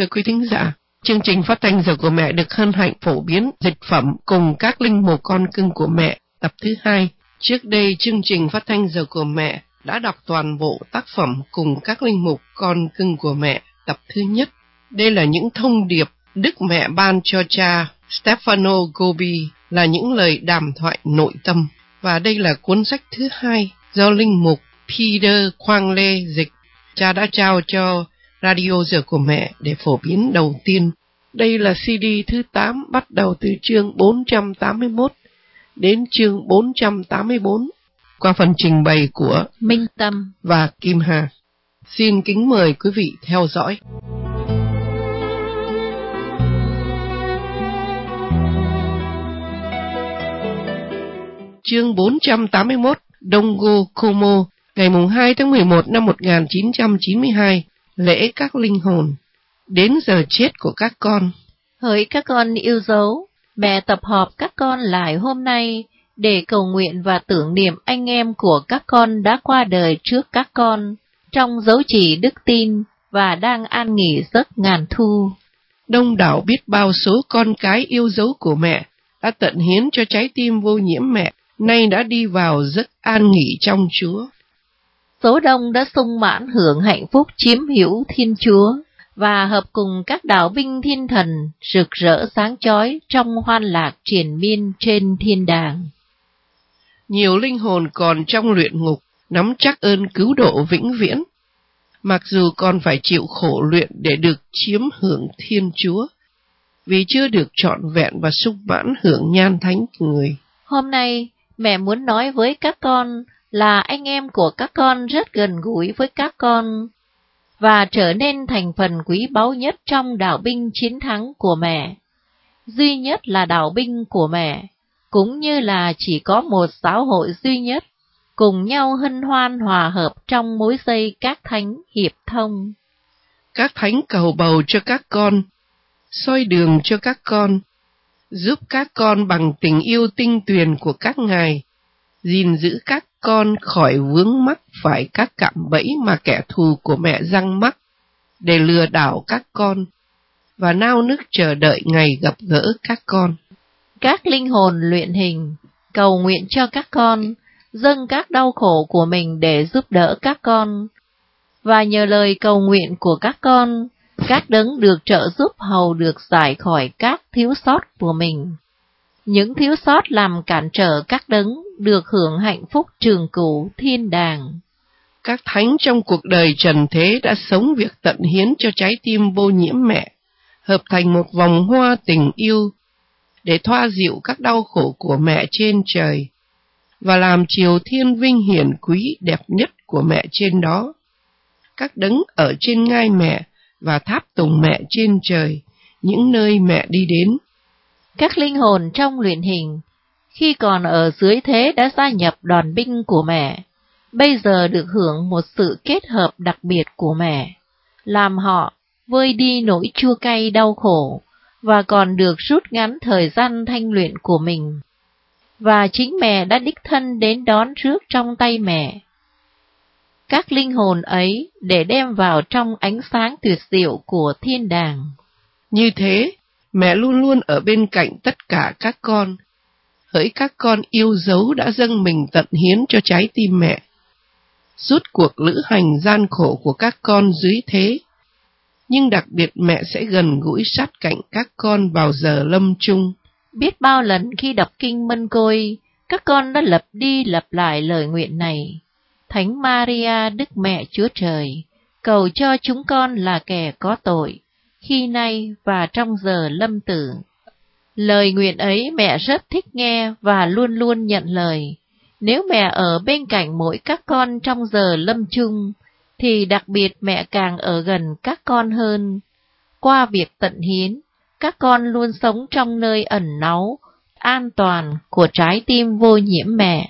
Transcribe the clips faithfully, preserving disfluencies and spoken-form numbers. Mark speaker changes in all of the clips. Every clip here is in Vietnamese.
Speaker 1: Thưa quý thính giả, chương trình phát thanh Giờ của Mẹ được hân hạnh phổ biến dịch phẩm Cùng các linh mục con cưng của mẹ tập thứ hai. Trước đây, chương trình phát thanh Giờ của Mẹ đã đọc toàn bộ tác phẩm Cùng các linh mục con cưng của mẹ tập thứ nhất. Đây là những thông điệp Đức Mẹ ban cho cha Stefano Gobbi, là những lời đàm thoại nội tâm. Và đây là cuốn sách thứ hai do linh mục Peter Quang Lê dịch. Cha đã trao cho Radio Giờ của Mẹ để phổ biến đầu tiên. Đây là xê đê thứ tám, bắt đầu từ chương bốn trăm tám mươi mốt đến chương bốn trăm tám mươi bốn, qua phần trình bày của
Speaker 2: Minh Tâm
Speaker 1: và Kim Hà. Xin kính mời quý vị theo dõi. Chương bốn trăm tám mươi mốt, Dongo Como, ngày hai tháng mười một năm một nghìn chín trăm chín mươi hai, lễ các linh hồn. Đến giờ chết của các con.
Speaker 2: Hỡi các con yêu dấu, mẹ tập họp các con lại hôm nay để cầu nguyện và tưởng niệm anh em của các con đã qua đời trước các con, trong dấu chỉ đức tin và đang an nghỉ giấc ngàn thu.
Speaker 1: Đông đảo biết bao số con cái yêu dấu của mẹ đã tận hiến cho trái tim vô nhiễm mẹ, nay đã đi vào giấc an nghỉ trong Chúa.
Speaker 2: Số đông đã sung mãn hưởng hạnh phúc chiếm hữu Thiên Chúa và hợp cùng các đạo binh thiên thần rực rỡ sáng chói trong hoan lạc triền miên trên thiên đàng.
Speaker 1: Nhiều linh hồn còn trong luyện ngục nắm chắc ơn cứu độ vĩnh viễn, mặc dù còn phải chịu khổ luyện để được chiếm hưởng Thiên Chúa, vì chưa được trọn vẹn và sung mãn hưởng nhan thánh người.
Speaker 2: Hôm nay, mẹ muốn nói với các con là anh em của các con rất gần gũi với các con và trở nên thành phần quý báu nhất trong đạo binh chiến thắng của mẹ. Duy nhất là đạo binh của mẹ, cũng như là chỉ có một giáo hội duy nhất, cùng nhau hân hoan hòa hợp trong mối dây các thánh hiệp thông.
Speaker 1: Các thánh cầu bầu cho các con, soi đường cho các con, giúp các con bằng tình yêu tinh tuyền của các ngài, gìn giữ các con khỏi vướng mắc phải các cạm bẫy mà kẻ thù của mẹ giăng mắc để lừa đảo các con, và nao nức chờ đợi ngày gặp gỡ các con.
Speaker 2: Các linh hồn luyện hình cầu nguyện cho các con, dâng các đau khổ của mình để giúp đỡ các con, và nhờ lời cầu nguyện của các con, các đấng được trợ giúp hầu được giải khỏi các thiếu sót của mình. Những thiếu sót làm cản trở các đấng được hưởng hạnh phúc trường cửu thiên đàng.
Speaker 1: Các thánh trong cuộc đời trần thế đã sống việc tận hiến cho trái tim vô nhiễm mẹ, hợp thành một vòng hoa tình yêu để thoa dịu các đau khổ của mẹ trên trời và làm triều thiên vinh hiển quý đẹp nhất của mẹ trên đó. Các đấng ở trên ngai mẹ và tháp tùng mẹ trên trời, những nơi mẹ đi đến.
Speaker 2: Các linh hồn trong luyện hình, khi còn ở dưới thế đã gia nhập đoàn binh của mẹ, bây giờ được hưởng một sự kết hợp đặc biệt của mẹ, làm họ vơi đi nỗi chua cay đau khổ, và còn được rút ngắn thời gian thanh luyện của mình. Và chính mẹ đã đích thân đến đón rước trong tay mẹ các linh hồn ấy để đem vào trong ánh sáng tuyệt diệu của thiên đàng.
Speaker 1: Như thế, mẹ luôn luôn ở bên cạnh tất cả các con, hỡi các con yêu dấu đã dâng mình tận hiến cho trái tim mẹ. Suốt cuộc lữ hành gian khổ của các con dưới thế, nhưng đặc biệt mẹ sẽ gần gũi sát cạnh các con vào giờ lâm chung.
Speaker 2: Biết bao lần khi đọc kinh Mân Côi, các con đã lặp đi lặp lại lời nguyện này. Thánh Maria Đức Mẹ Chúa Trời, cầu cho chúng con là kẻ có tội, khi nay và trong giờ lâm tử. Lời nguyện ấy mẹ rất thích nghe và luôn luôn nhận lời. Nếu mẹ ở bên cạnh mỗi các con trong giờ lâm chung, thì đặc biệt mẹ càng ở gần các con hơn. Qua việc tận hiến, các con luôn sống trong nơi ẩn náu, an toàn của trái tim vô nhiễm mẹ.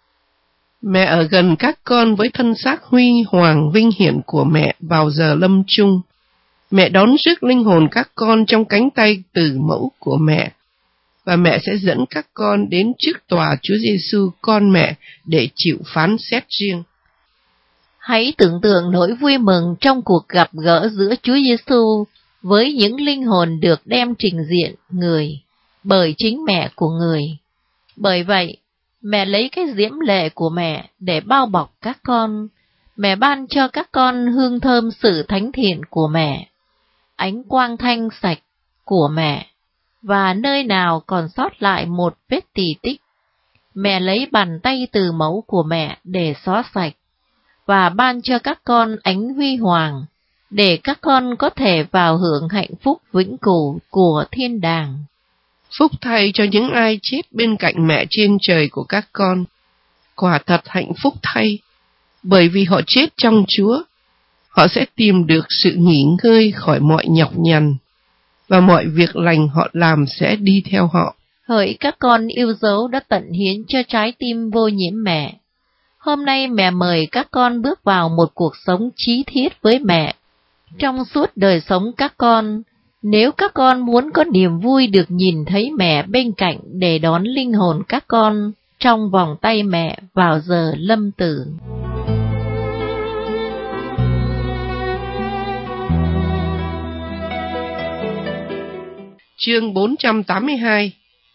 Speaker 1: Mẹ ở gần các con với thân xác huy hoàng vinh hiển của mẹ vào giờ lâm chung. Mẹ đón rước linh hồn các con trong cánh tay từ mẫu của mẹ, và mẹ sẽ dẫn các con đến trước tòa Chúa Giêsu con mẹ để chịu phán xét riêng.
Speaker 2: Hãy tưởng tượng nỗi vui mừng trong cuộc gặp gỡ giữa Chúa Giêsu với những linh hồn được đem trình diện người bởi chính mẹ của người. Bởi vậy, mẹ lấy cái diễm lệ của mẹ để bao bọc các con. Mẹ ban cho các con hương thơm sự thánh thiện của mẹ, ánh quang thanh sạch của mẹ, và nơi nào còn sót lại một vết tì tích, mẹ lấy bàn tay từ mẫu của mẹ để xóa sạch, và ban cho các con ánh huy hoàng, để các con có thể vào hưởng hạnh phúc vĩnh cửu của thiên đàng.
Speaker 1: Phúc thay cho những ai chết bên cạnh mẹ trên trời của các con. Quả thật hạnh phúc thay, bởi vì họ chết trong Chúa. Họ sẽ tìm được sự nghỉ ngơi khỏi mọi nhọc nhằn, và mọi việc lành họ làm sẽ đi theo họ.
Speaker 2: Hỡi các con yêu dấu đã tận hiến cho trái tim vô nhiễm mẹ, hôm nay mẹ mời các con bước vào một cuộc sống chí thiết với mẹ. Trong suốt đời sống các con, nếu các con muốn có niềm vui được nhìn thấy mẹ bên cạnh để đón linh hồn các con trong vòng tay mẹ vào giờ lâm tử.
Speaker 1: Chương bốn trăm tám mươi hai.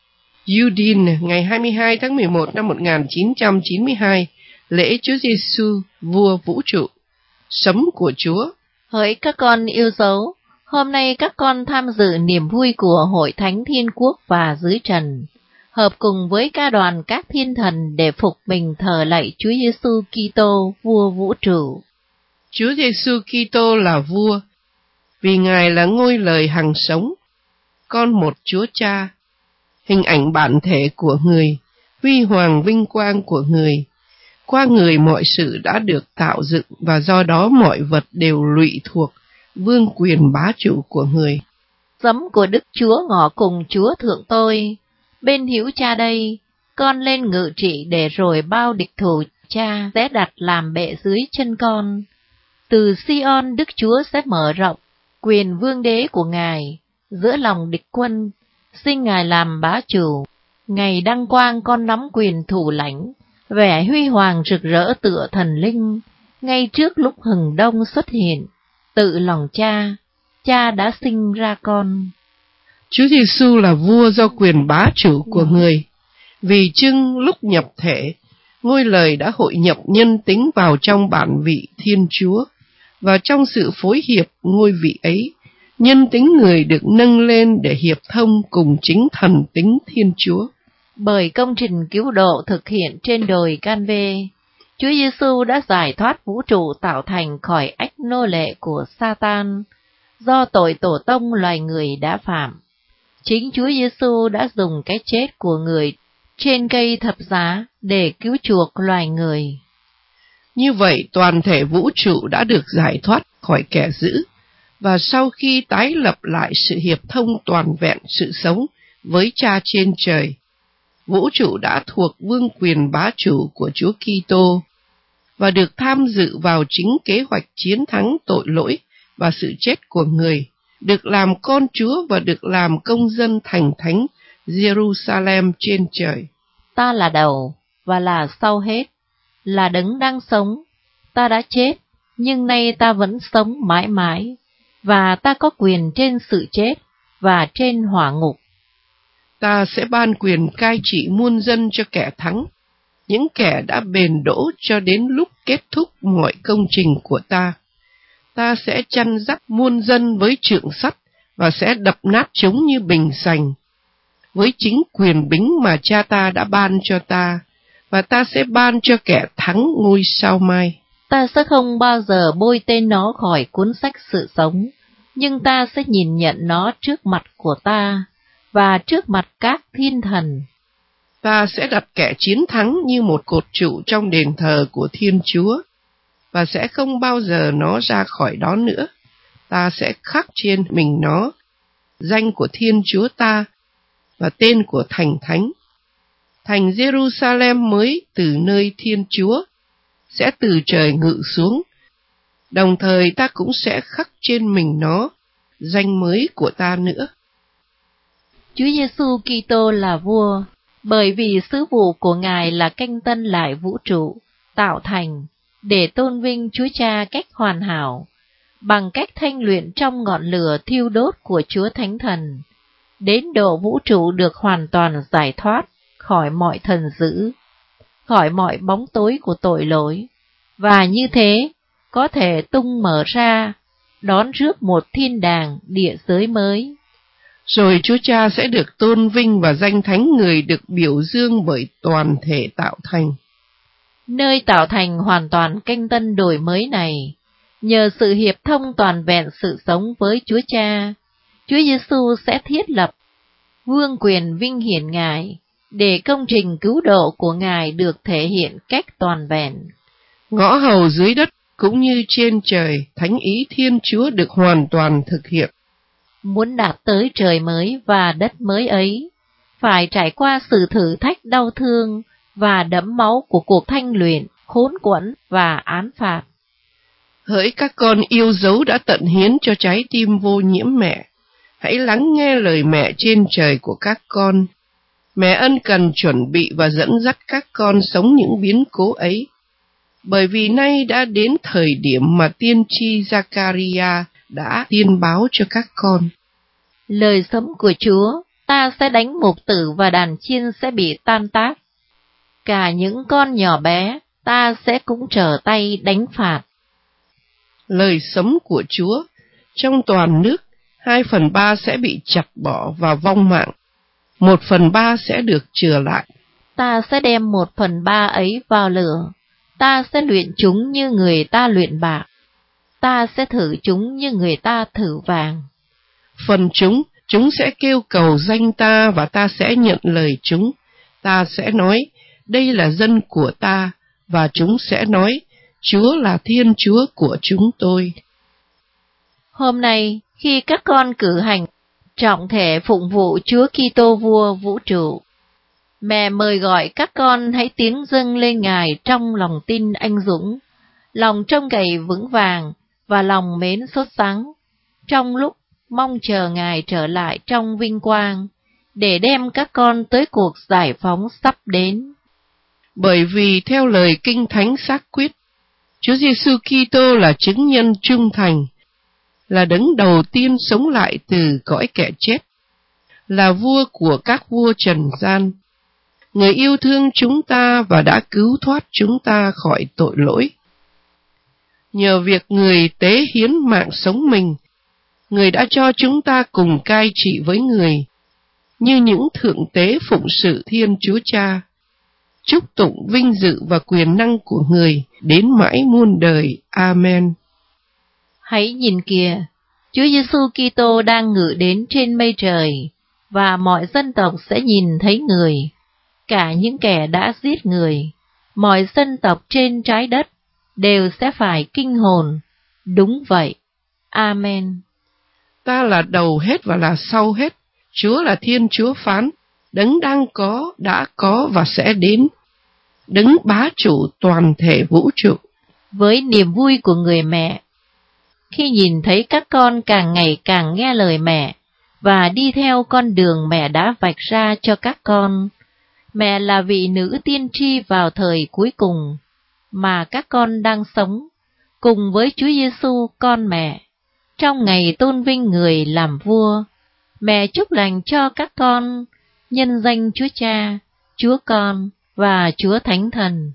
Speaker 1: Yudin, ngày hai mươi hai tháng mười một năm một nghìn chín trăm chín mươi hai, lễ Chúa Giêsu, vua vũ trụ. Sấm của Chúa.
Speaker 2: Hỡi các con yêu dấu, hôm nay các con tham dự niềm vui của Hội Thánh Thiên Quốc và dưới trần, hợp cùng với ca đoàn các thiên thần để phục mình thờ lạy Chúa Giêsu Kitô, vua vũ trụ.
Speaker 1: Chúa Giêsu Kitô là vua, vì Ngài là ngôi lời hằng sống, con một Chúa Cha, hình ảnh bản thể của người, huy hoàng vinh quang của người. Qua người mọi sự đã được tạo dựng, và do đó mọi vật đều lụy thuộc vương quyền bá chủ của người.
Speaker 2: Giấm của Đức Chúa ngỏ cùng Chúa thượng tôi, bên hữu Cha đây, con lên ngự trị để rồi bao địch thủ Cha sẽ đặt làm bệ dưới chân con. Từ Sion Đức Chúa sẽ mở rộng quyền vương đế của Ngài giữa lòng địch quân, xin Ngài làm bá chủ. Ngày đăng quang con nắm quyền thủ lãnh, vẻ huy hoàng rực rỡ tựa thần linh, ngay trước lúc hừng đông xuất hiện, tự lòng Cha, Cha đã sinh ra con.
Speaker 1: Chúa Giêsu là vua do quyền bá chủ của người, vì chưng lúc nhập thể, ngôi lời đã hội nhập nhân tính vào trong bản vị Thiên Chúa, và trong sự phối hiệp ngôi vị ấy, nhân tính người được nâng lên để hiệp thông cùng chính thần tính Thiên Chúa.
Speaker 2: Bởi công trình cứu độ thực hiện trên đồi Can-vê, Chúa Giêsu đã giải thoát vũ trụ tạo thành khỏi ách nô lệ của Sa-tan, do tội tổ tông loài người đã phạm. Chính Chúa Giêsu đã dùng cái chết của người trên cây thập giá để cứu chuộc loài người.
Speaker 1: Như vậy, toàn thể vũ trụ đã được giải thoát khỏi kẻ dữ, và sau khi tái lập lại sự hiệp thông toàn vẹn sự sống với Cha trên trời, vũ trụ đã thuộc vương quyền bá chủ của Chúa Kitô và được tham dự vào chính kế hoạch chiến thắng tội lỗi và sự chết của người, được làm con Chúa và được làm công dân thành thánh Jerusalem trên trời.
Speaker 2: Ta là đầu và là sau hết, là đấng đang sống. Ta đã chết, nhưng nay ta vẫn sống mãi mãi, và ta có quyền trên sự chết và trên hỏa ngục.
Speaker 1: Ta sẽ ban quyền cai trị muôn dân cho kẻ thắng, những kẻ đã bền đỗ cho đến lúc kết thúc mọi công trình của ta. Ta sẽ chăn dắt muôn dân với trượng sắt và sẽ đập nát trống như bình sành, với chính quyền bính mà Cha ta đã ban cho ta, và ta sẽ ban cho kẻ thắng ngôi sao mai.
Speaker 2: Ta sẽ không bao giờ bôi tên nó khỏi cuốn sách sự sống, nhưng ta sẽ nhìn nhận nó trước mặt của ta và trước mặt các thiên thần.
Speaker 1: Ta sẽ đặt kẻ chiến thắng như một cột trụ trong đền thờ của Thiên Chúa, và sẽ không bao giờ nó ra khỏi đó nữa. Ta sẽ khắc trên mình nó danh của Thiên Chúa ta và tên của thành thánh. Thành Jerusalem mới từ nơi Thiên Chúa sẽ từ trời ngự xuống. Đồng thời ta cũng sẽ khắc trên mình nó danh mới của ta nữa.
Speaker 2: Chúa Giêsu Kitô là vua, bởi vì sứ vụ của Ngài là canh tân lại vũ trụ, tạo thành, để tôn vinh Chúa Cha cách hoàn hảo. bằng cách thanh luyện trong ngọn lửa thiêu đốt của Chúa Thánh Thần, đến độ vũ trụ được hoàn toàn giải thoát khỏi mọi thần dữ, khỏi mọi bóng tối của tội lỗi, và như thế có thể tung mở ra, đón rước một thiên đàng địa giới mới.
Speaker 1: Rồi Chúa Cha sẽ được tôn vinh và danh thánh người được biểu dương bởi toàn thể tạo thành.
Speaker 2: Nơi tạo thành hoàn toàn canh tân đổi mới này, nhờ sự hiệp thông toàn vẹn sự sống với Chúa Cha, Chúa Giêsu sẽ thiết lập vương quyền vinh hiển Ngài, để công trình cứu độ của Ngài được thể hiện cách toàn vẹn.
Speaker 1: Ngõ hầu dưới đất cũng như trên trời, thánh ý Thiên Chúa được hoàn toàn thực hiện.
Speaker 2: Muốn đạt tới trời mới và đất mới ấy, phải trải qua sự thử thách đau thương và đẫm máu của cuộc thanh luyện, khốn quẫn và án phạt.
Speaker 1: Hỡi các con yêu dấu đã tận hiến cho trái tim vô nhiễm mẹ, hãy lắng nghe lời mẹ trên trời của các con. Mẹ ân cần chuẩn bị và dẫn dắt các con sống những biến cố ấy, bởi vì nay đã đến thời điểm mà tiên tri Giaccaria đã tiên báo cho các con.
Speaker 2: Lời sấm của Chúa, ta sẽ đánh mục tử và đàn chiên sẽ bị tan tác. Cả những con nhỏ bé, ta sẽ cũng trở tay đánh phạt.
Speaker 1: Lời sấm của Chúa, trong toàn nước, hai phần ba sẽ bị chặt bỏ và vong mạng, một phần ba sẽ được chừa lại.
Speaker 2: Ta sẽ đem một phần ba ấy vào lửa, ta sẽ luyện chúng như người ta luyện bạc, ta sẽ thử chúng như người ta thử vàng.
Speaker 1: Phần chúng, chúng sẽ kêu cầu danh ta và ta sẽ nhận lời chúng. Ta sẽ nói, đây là dân của ta, và chúng sẽ nói, Chúa là Thiên Chúa của chúng tôi.
Speaker 2: Hôm nay, khi các con cử hành trọng thể phụng vụ Chúa Kitô Vua vũ trụ, mẹ mời gọi các con hãy tiến dâng lên Ngài trong lòng tin anh dũng, lòng trông cậy vững vàng và lòng mến sốt sắng, trong lúc mong chờ Ngài trở lại trong vinh quang, để đem các con tới cuộc giải phóng sắp đến.
Speaker 1: Bởi vì theo lời Kinh Thánh xác quyết, Chúa Giêsu Kitô là chứng nhân trung thành, là đấng đầu tiên sống lại từ cõi kẻ chết, là vua của các vua trần gian, người yêu thương chúng ta và đã cứu thoát chúng ta khỏi tội lỗi. Nhờ việc người tế hiến mạng sống mình, người đã cho chúng ta cùng cai trị với người, như những thượng tế phụng sự Thiên Chúa Cha. Chúc tụng vinh dự và quyền năng của người đến mãi muôn đời. Amen.
Speaker 2: Hãy nhìn kìa, Chúa Giêsu Kitô đang ngự đến trên mây trời, và mọi dân tộc sẽ nhìn thấy người, cả những kẻ đã giết người, mọi dân tộc trên trái đất đều sẽ phải kinh hồn. Đúng vậy. Amen.
Speaker 1: Ta là đầu hết và là sau hết. Chúa là Thiên Chúa phán, đấng đang có, đã có và sẽ đến, đấng bá chủ toàn thể vũ trụ.
Speaker 2: Với niềm vui của người mẹ, khi nhìn thấy các con càng ngày càng nghe lời mẹ và đi theo con đường mẹ đã vạch ra cho các con, mẹ là vị nữ tiên tri vào thời cuối cùng mà các con đang sống cùng với Chúa Giêsu con mẹ trong ngày tôn vinh người làm vua. Mẹ chúc lành cho các con nhân danh Chúa Cha, Chúa Con và Chúa Thánh Thần.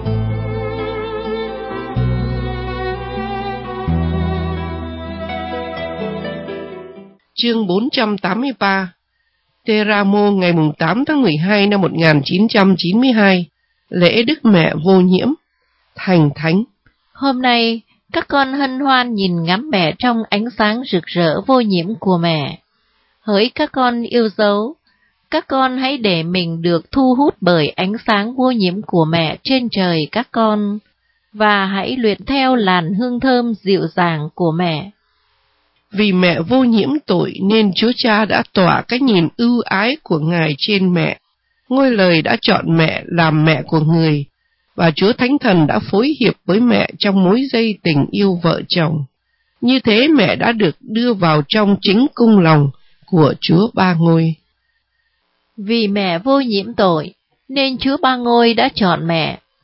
Speaker 1: Chương bốn trăm tám mươi ba. Teramo ngày tám tháng mười hai năm một nghìn chín trăm chín mươi hai. Lễ Đức Mẹ Vô Nhiễm. Thành Thánh.
Speaker 2: Hôm nay, các con hân hoan nhìn ngắm mẹ trong ánh sáng rực rỡ vô nhiễm của mẹ. Hỡi các con yêu dấu, các con hãy để mình được thu hút bởi ánh sáng vô nhiễm của mẹ trên trời các con, và hãy luyện theo làn hương thơm dịu dàng của mẹ.
Speaker 1: Vì mẹ vô nhiễm tội nên Chúa Cha đã tỏa cái nhìn ưu ái của Ngài trên mẹ. Ngôi Lời đã chọn mẹ làm mẹ của người, và Chúa Thánh Thần đã phối hiệp với mẹ trong mối dây tình yêu vợ chồng. Như thế mẹ đã được đưa vào trong chính cung lòng của Chúa Ba Ngôi.
Speaker 2: Vì mẹ vô nhiễm tội, nên Chúa Ba Ngôi đã chọn mẹ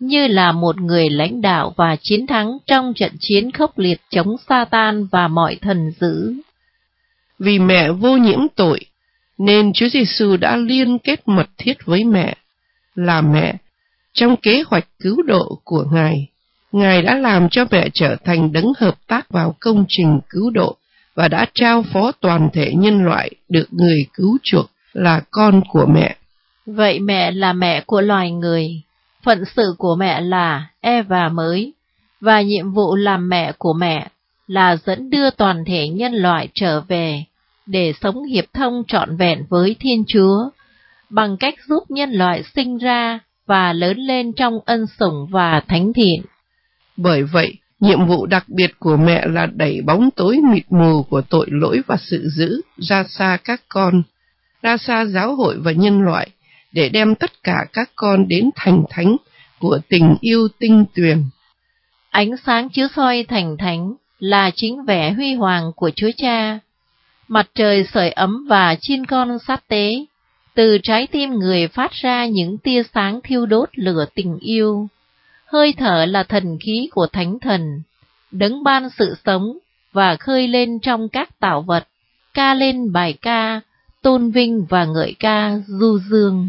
Speaker 2: như là một người lãnh đạo và chiến thắng trong trận chiến khốc liệt chống Sa-tan và mọi thần dữ.
Speaker 1: Vì mẹ vô nhiễm tội, nên Chúa Giêsu đã liên kết mật thiết với mẹ, là mẹ, trong kế hoạch cứu độ của Ngài. Ngài đã làm cho mẹ trở thành đấng hợp tác vào công trình cứu độ và đã trao phó toàn thể nhân loại được người cứu chuộc là con của mẹ.
Speaker 2: Vậy mẹ là mẹ của loài người, phận sự của mẹ là Eva mới, và nhiệm vụ làm mẹ của mẹ là dẫn đưa toàn thể nhân loại trở về để sống hiệp thông trọn vẹn với Thiên Chúa, bằng cách giúp nhân loại sinh ra và lớn lên trong ân sủng và thánh thiện.
Speaker 1: Bởi vậy, nhiệm vụ đặc biệt của mẹ là đẩy bóng tối mịt mù của tội lỗi và sự dữ ra xa các con, ra xa giáo hội và nhân loại, để đem tất cả các con đến thành thánh của tình yêu tinh tuyền.
Speaker 2: Ánh sáng chiếu soi thành thánh là chính vẻ huy hoàng của Chúa Cha. Mặt trời sưởi ấm và chiên con sát tế, từ trái tim người phát ra những tia sáng thiêu đốt lửa tình yêu. Hơi thở là thần khí của Thánh Thần, đấng ban sự sống và khơi lên trong các tạo vật, ca lên bài ca, tôn vinh và ngợi ca du dương.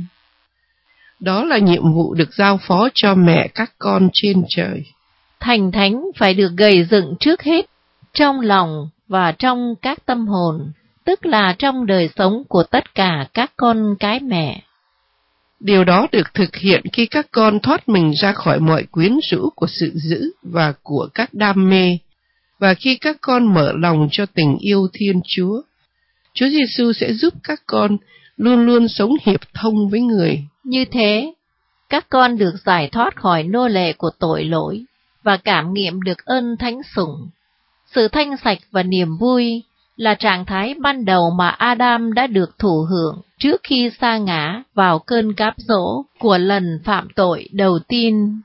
Speaker 1: Đó là nhiệm vụ được giao phó cho mẹ các con trên trời.
Speaker 2: Thành thánh phải được gầy dựng trước hết trong lòng và trong các tâm hồn, tức là trong đời sống của tất cả các con cái mẹ.
Speaker 1: Điều đó được thực hiện khi các con thoát mình ra khỏi mọi quyến rũ của sự dữ và của các đam mê, và khi các con mở lòng cho tình yêu Thiên Chúa. Chúa Giêsu sẽ giúp các con luôn luôn sống hiệp thông với người.
Speaker 2: Như thế, các con được giải thoát khỏi nô lệ của tội lỗi và cảm nghiệm được ơn thánh sủng. Sự thanh sạch và niềm vui là trạng thái ban đầu mà Adam đã được thụ hưởng trước khi sa ngã vào cơn cám dỗ của lần phạm tội đầu tiên.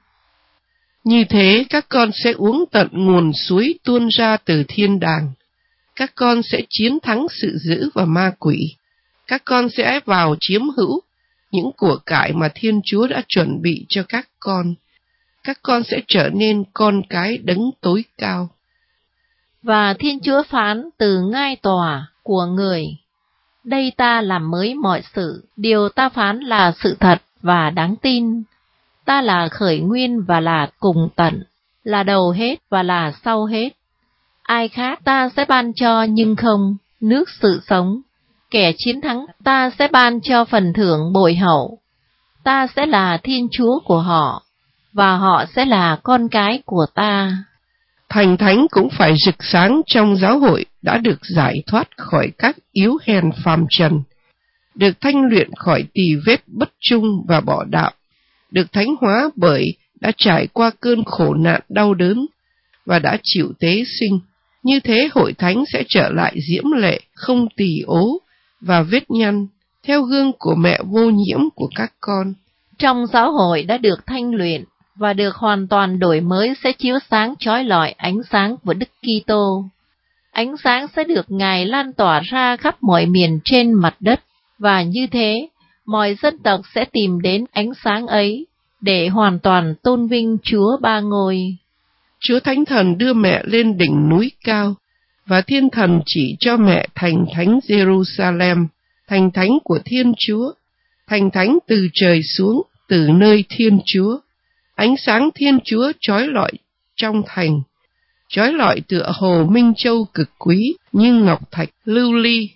Speaker 1: Như thế, các con sẽ uống tận nguồn suối tuôn ra từ thiên đàng. Các con sẽ chiến thắng sự dữ và ma quỷ. Các con sẽ vào chiếm hữu những của cải mà Thiên Chúa đã chuẩn bị cho các con. Các con sẽ trở nên con cái đấng tối cao.
Speaker 2: Và Thiên Chúa phán từ ngai tòa của người: đây ta làm mới mọi sự, điều ta phán là sự thật và đáng tin. Ta là khởi nguyên và là cùng tận, là đầu hết và là sau hết. Ai khác ta sẽ ban cho nhưng không nước sự sống. Kẻ chiến thắng ta sẽ ban cho phần thưởng bội hậu. Ta sẽ là Thiên Chúa của họ, và họ sẽ là con cái của ta.
Speaker 1: Thành thánh cũng phải rực sáng trong giáo hội đã được giải thoát khỏi các yếu hèn phàm trần, được thanh luyện khỏi tì vết bất trung và bỏ đạo, được thánh hóa bởi đã trải qua cơn khổ nạn đau đớn và đã chịu tế sinh. Như thế hội thánh sẽ trở lại diễm lệ, không tỳ ố và vết nhăn, theo gương của mẹ vô nhiễm của các con.
Speaker 2: Trong giáo hội đã được thanh luyện và được hoàn toàn đổi mới sẽ chiếu sáng chói lọi ánh sáng của Đức Kitô. Ánh sáng sẽ được Ngài lan tỏa ra khắp mọi miền trên mặt đất, và như thế, mọi dân tộc sẽ tìm đến ánh sáng ấy để hoàn toàn tôn vinh Chúa Ba Ngôi.
Speaker 1: Chúa Thánh Thần đưa mẹ lên đỉnh núi cao, và Thiên Thần chỉ cho mẹ thành thánh Jerusalem, thành thánh của Thiên Chúa, thành thánh từ trời xuống, từ nơi Thiên Chúa. Ánh sáng Thiên Chúa chói lọi trong thành, chói lọi tựa hồ minh châu cực quý như ngọc thạch lưu ly.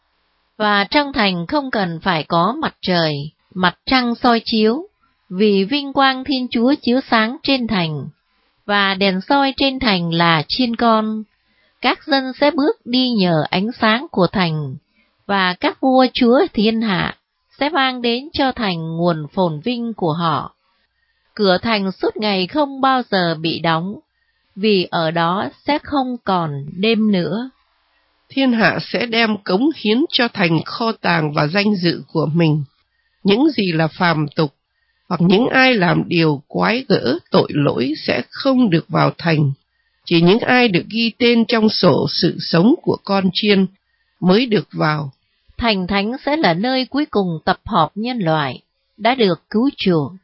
Speaker 2: Và trong thành không cần phải có mặt trời, mặt trăng soi chiếu, vì vinh quang Thiên Chúa chiếu sáng trên thành, và đèn soi trên thành là chiên con. Các dân sẽ bước đi nhờ ánh sáng của thành, và các vua chúa thiên hạ sẽ mang đến cho thành nguồn phồn vinh của họ. Cửa thành suốt ngày không bao giờ bị đóng, vì ở đó sẽ không còn đêm nữa.
Speaker 1: Thiên hạ sẽ đem cống hiến cho thành kho tàng và danh dự của mình. Những gì là phàm tục, hoặc những ai làm điều quái gở tội lỗi sẽ không được vào thành. Chỉ những ai được ghi tên trong sổ sự sống của con chiên mới được vào.
Speaker 2: Thành thánh sẽ là nơi cuối cùng tập họp nhân loại đã được cứu chuộc.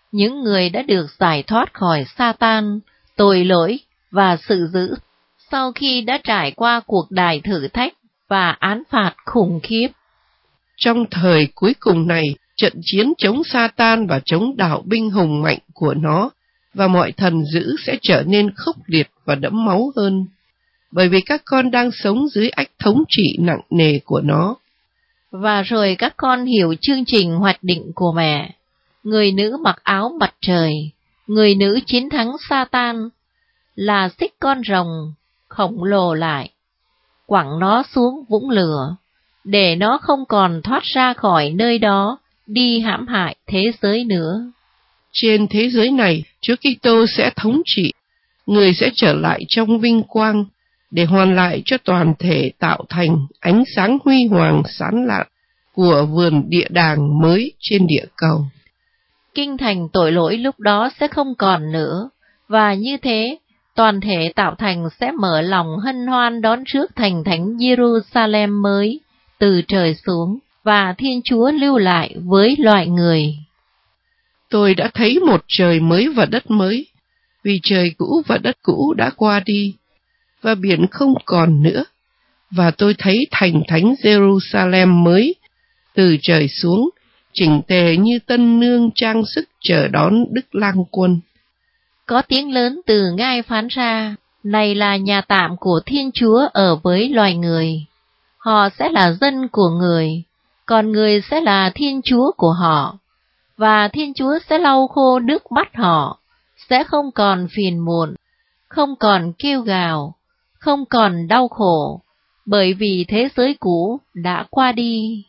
Speaker 2: những người đã được giải thoát khỏi Sa-tan, tội lỗi và sự dữ, sau khi đã trải qua cuộc đại thử thách và án phạt khủng khiếp.
Speaker 1: Trong thời cuối cùng này, trận chiến chống Sa-tan và chống đạo binh hùng mạnh của nó và mọi thần dữ sẽ trở nên khốc liệt và đẫm máu hơn, bởi vì các con đang sống dưới ách thống trị nặng nề của nó.
Speaker 2: Và rồi các con hiểu chương trình hoạch định của mẹ. Người nữ mặc áo mặt trời, người nữ chiến thắng Sa-tan, là xích con rồng khổng lồ lại, quẳng nó xuống vũng lửa, để nó không còn thoát ra khỏi nơi đó, đi hãm hại thế giới nữa.
Speaker 1: Trên thế giới này, Chúa Kitô sẽ thống trị, người sẽ trở lại trong vinh quang, để hoàn lại cho toàn thể tạo thành ánh sáng huy hoàng sáng lạn của vườn địa đàng mới trên địa cầu.
Speaker 2: Kinh thành tội lỗi lúc đó sẽ không còn nữa, và như thế, toàn thể tạo thành sẽ mở lòng hân hoan đón trước thành thánh Jerusalem mới từ trời xuống, và Thiên Chúa lưu lại với loài người.
Speaker 1: Tôi đã thấy một trời mới và đất mới, vì trời cũ và đất cũ đã qua đi, và biển không còn nữa. Và tôi thấy thành thánh Jerusalem mới từ trời xuống, chỉnh tề như tân nương trang sức chờ đón Đức Lang Quân.
Speaker 2: Có tiếng lớn từ ngai phán ra, này là nhà tạm của Thiên Chúa ở với loài người. Họ sẽ là dân của người, còn người sẽ là Thiên Chúa của họ, và Thiên Chúa sẽ lau khô nước mắt họ, sẽ không còn phiền muộn, không còn kêu gào, không còn đau khổ, bởi vì thế giới cũ đã qua đi.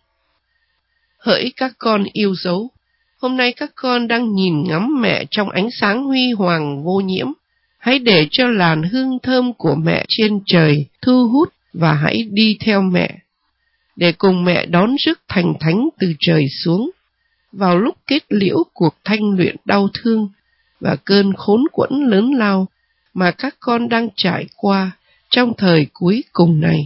Speaker 1: Hỡi các con yêu dấu, hôm nay các con đang nhìn ngắm mẹ trong ánh sáng huy hoàng vô nhiễm. Hãy để cho làn hương thơm của mẹ trên trời thu hút và hãy đi theo mẹ, để cùng mẹ đón rước thành thánh từ trời xuống, vào lúc kết liễu cuộc thanh luyện đau thương và cơn khốn quẫn lớn lao mà các con đang trải qua trong thời cuối cùng này.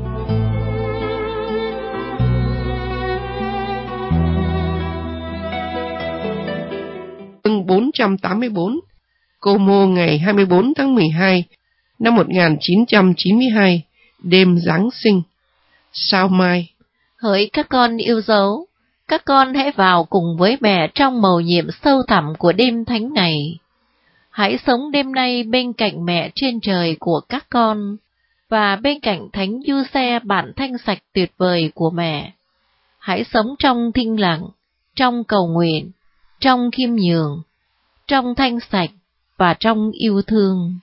Speaker 1: Chương bốn trăm tám mươi bốn, Como ngày hai mươi bốn tháng mười hai năm một nghìn chín trăm chín mươi hai, đêm Giáng sinh. Sao mai?
Speaker 2: Hỡi các con yêu dấu, các con hãy vào cùng với mẹ trong mầu nhiệm sâu thẳm của đêm thánh này. Hãy sống đêm nay bên cạnh mẹ trên trời của các con, và bên cạnh thánh Giuse bản thanh sạch tuyệt vời của mẹ. Hãy sống trong thinh lặng, trong cầu nguyện, trong khiêm nhường, trong thanh sạch và trong yêu thương.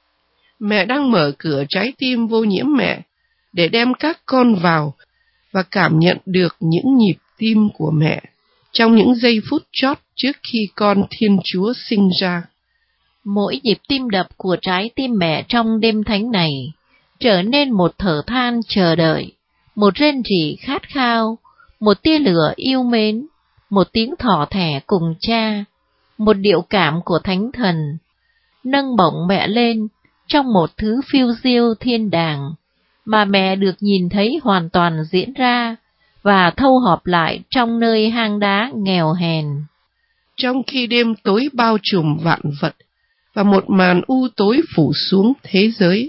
Speaker 1: Mẹ đang mở cửa trái tim vô nhiễm mẹ để đem các con vào và cảm nhận được những nhịp tim của mẹ trong những giây phút chót trước khi con Thiên Chúa sinh ra.
Speaker 2: Mỗi nhịp tim đập của trái tim mẹ trong đêm thánh này trở nên một thở than chờ đợi, một rên rỉ khát khao, một tia lửa yêu mến, một tiếng thỏ thẻ cùng cha, một điệu cảm của thánh thần, nâng bổng mẹ lên trong một thứ phiêu diêu thiên đàng, mà mẹ được nhìn thấy hoàn toàn diễn ra và thâu họp lại trong nơi hang đá nghèo hèn.
Speaker 1: Trong khi đêm tối bao trùm vạn vật và một màn u tối phủ xuống thế giới,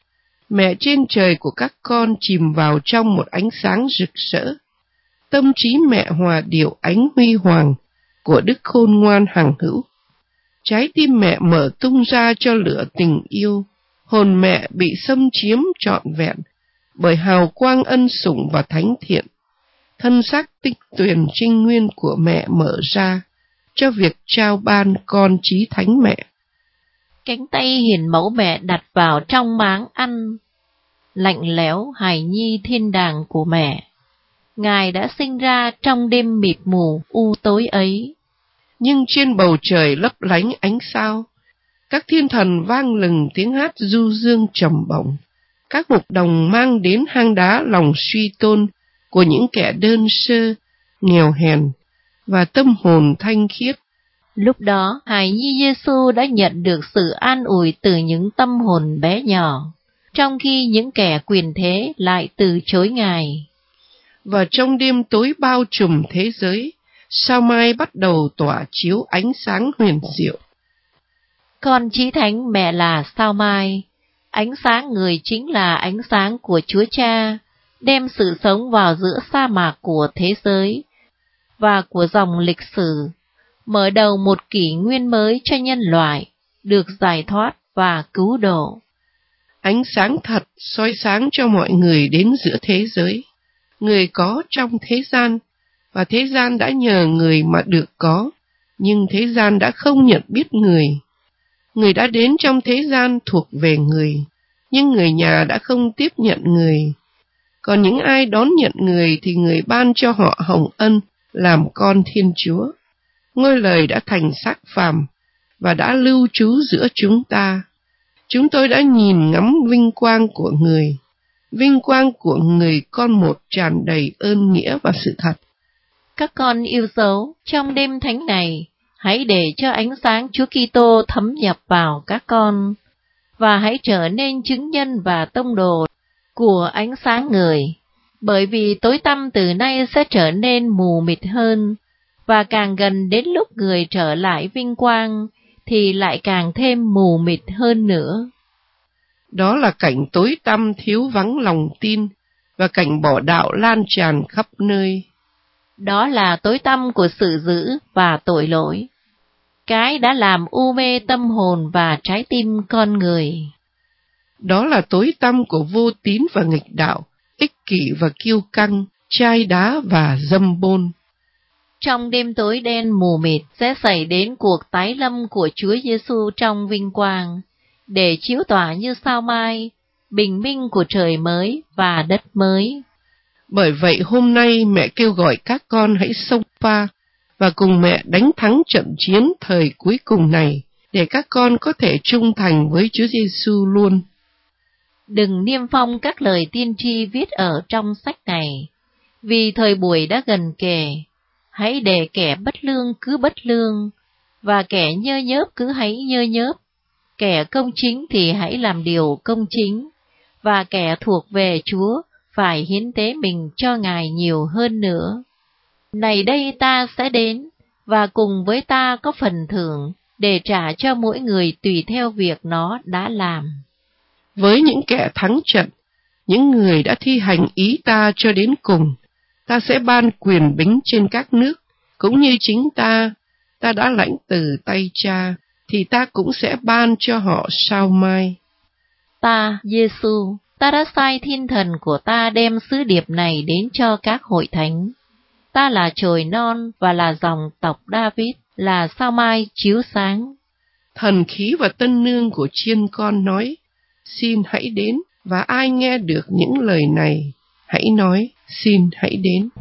Speaker 1: mẹ trên trời của các con chìm vào trong một ánh sáng rực rỡ. Tâm trí mẹ hòa điệu ánh huy hoàng của Đức Khôn Ngoan hằng hữu. Trái tim mẹ mở tung ra cho lửa tình yêu, hồn mẹ bị xâm chiếm trọn vẹn bởi hào quang ân sủng và thánh thiện. Thân xác tích tuyền trinh nguyên của mẹ mở ra cho việc trao ban con chí thánh mẹ.
Speaker 2: Cánh tay hiền mẫu mẹ đặt vào trong máng ăn, lạnh lẽo hài nhi thiên đàng của mẹ. Ngài đã sinh ra trong đêm mịt mù u tối ấy.
Speaker 1: Nhưng trên bầu trời lấp lánh ánh sao, các thiên thần vang lừng tiếng hát du dương trầm bổng. Các mục đồng mang đến hang đá lòng suy tôn của những kẻ đơn sơ, nghèo hèn và tâm hồn thanh khiết.
Speaker 2: Lúc đó, hài nhi Giêsu đã nhận được sự an ủi từ những tâm hồn bé nhỏ, trong khi những kẻ quyền thế lại từ chối Ngài.
Speaker 1: Và trong đêm tối bao trùm thế giới, sao mai bắt đầu tỏa chiếu ánh sáng huyền diệu.
Speaker 2: Con Chí Thánh mẹ là sao mai, ánh sáng người chính là ánh sáng của Chúa Cha, đem sự sống vào giữa sa mạc của thế giới và của dòng lịch sử, mở đầu một kỷ nguyên mới cho nhân loại, được giải thoát và cứu độ.
Speaker 1: Ánh sáng thật soi sáng cho mọi người đến giữa thế giới. Người có trong thế gian, và thế gian đã nhờ người mà được có, nhưng thế gian đã không nhận biết người. Người đã đến trong thế gian thuộc về người, nhưng người nhà đã không tiếp nhận người. Còn những ai đón nhận người thì người ban cho họ hồng ân làm con Thiên Chúa. Ngôi lời đã thành xác phàm và đã lưu trú giữa chúng ta. Chúng tôi đã nhìn ngắm vinh quang của người, vinh quang của người con một tràn đầy ơn nghĩa và sự thật.
Speaker 2: Các con yêu dấu, trong đêm thánh này, hãy để cho ánh sáng Chúa Kitô thấm nhập vào các con, và hãy trở nên chứng nhân và tông đồ của ánh sáng người, bởi vì tối tăm từ nay sẽ trở nên mù mịt hơn, và càng gần đến lúc người trở lại vinh quang, thì lại càng thêm mù mịt hơn nữa.
Speaker 1: Đó là cảnh tối tăm thiếu vắng lòng tin, và cảnh bỏ đạo lan tràn khắp nơi.
Speaker 2: Đó là tối tăm của sự dữ và tội lỗi, cái đã làm u mê tâm hồn và trái tim con người.
Speaker 1: Đó là tối tăm của vô tín và nghịch đạo, ích kỷ và kiêu căng, chai đá và dâm bôn.
Speaker 2: Trong đêm tối đen mù mịt sẽ xảy đến cuộc tái lâm của Chúa Giêsu trong vinh quang, để chiếu tỏa như sao mai, bình minh của trời mới và đất mới.
Speaker 1: Bởi vậy hôm nay mẹ kêu gọi các con hãy xông pha và cùng mẹ đánh thắng trận chiến thời cuối cùng này, để các con có thể trung thành với Chúa Giêsu luôn.
Speaker 2: Đừng niêm phong các lời tiên tri viết ở trong sách này, vì thời buổi đã gần kề. Hãy để kẻ bất lương cứ bất lương, và kẻ nhơ nhớp cứ hãy nhơ nhớp. Kẻ công chính thì hãy làm điều công chính, và kẻ thuộc về Chúa phải hiến tế mình cho Ngài nhiều hơn nữa. Này đây ta sẽ đến, và cùng với ta có phần thưởng, để trả cho mỗi người tùy theo việc nó đã làm.
Speaker 1: Với những kẻ thắng trận, những người đã thi hành ý ta cho đến cùng, ta sẽ ban quyền bính trên các nước, cũng như chính ta, ta đã lãnh từ tay Cha, thì ta cũng sẽ ban cho họ sao mai.
Speaker 2: Ta, Giêsu, ta đã sai thiên thần của ta đem sứ điệp này đến cho các hội thánh. Ta là chồi non và là dòng tộc David, là sao mai chiếu sáng.
Speaker 1: Thần khí và tân nương của chiên con nói, xin hãy đến, và ai nghe được những lời này, hãy nói, xin hãy đến.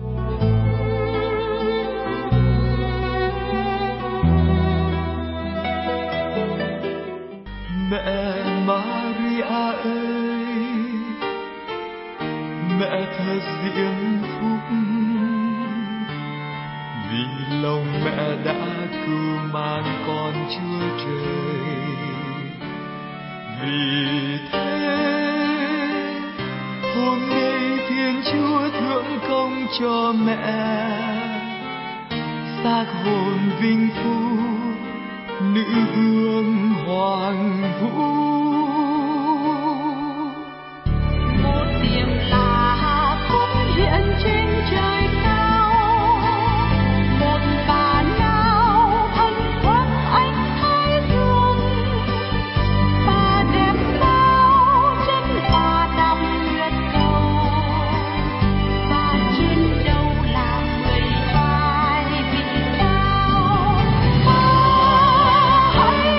Speaker 3: Mẹ Maria ơi, mẹ thật diễm phúc, vì lòng mẹ đã cưu mang con Chúa Trời. Vì thế hôm nay Thiên Chúa thượng công cho mẹ, xác hồn vinh phúc, nữ vương hoàng vũ.
Speaker 4: Một niềm lạ thắm hiện trên trời cao, một bà nào thân khoác ánh thái dương, bà đẹp bao chân và đầm nguyệt cầu, và trên đầu là mười hai vị cao. Hãy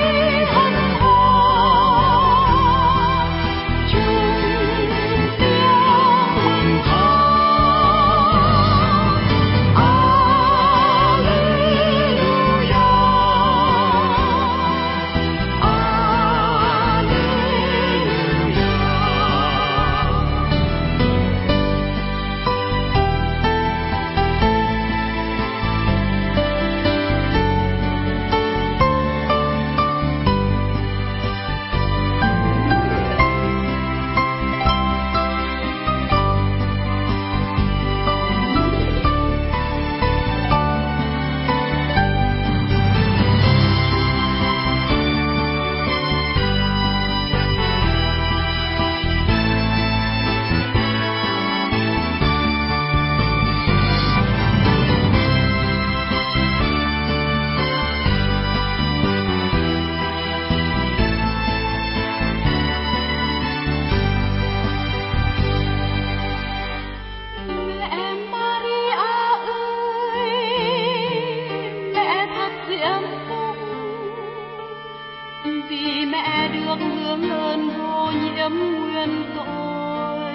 Speaker 4: vì mẹ được hưởng ơn vô nhiễm nguyên tội.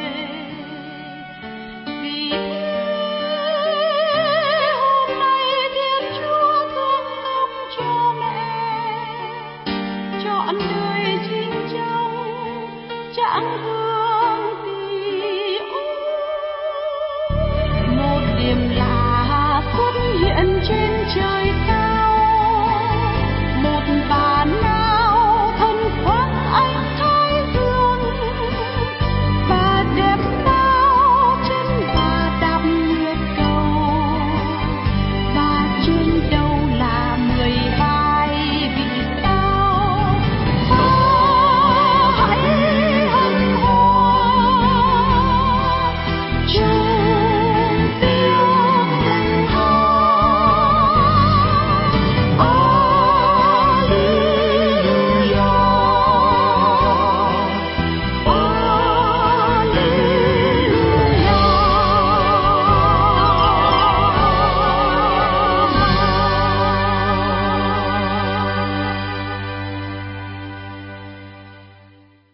Speaker 4: Vì thế hôm nay Thiên Chúa thương tâm cho mẹ, trọn đời chính trong chẳng